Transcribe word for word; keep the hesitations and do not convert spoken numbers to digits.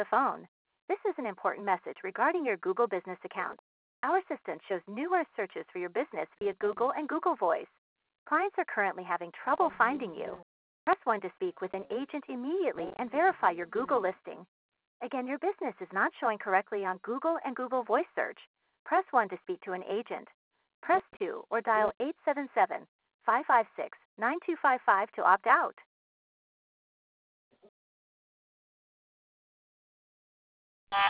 the phone. This is an important message regarding your Google Business account. Our assistant shows numerous searches for your business via Google and Google Voice. Clients are currently having trouble finding you. Press one to speak with an agent immediately and verify your Google listing. Again, your business is not showing correctly on Google and Google Voice search. Press one to speak to an agent. Press two or dial eight seven seven, five five six, nine two five five to opt out.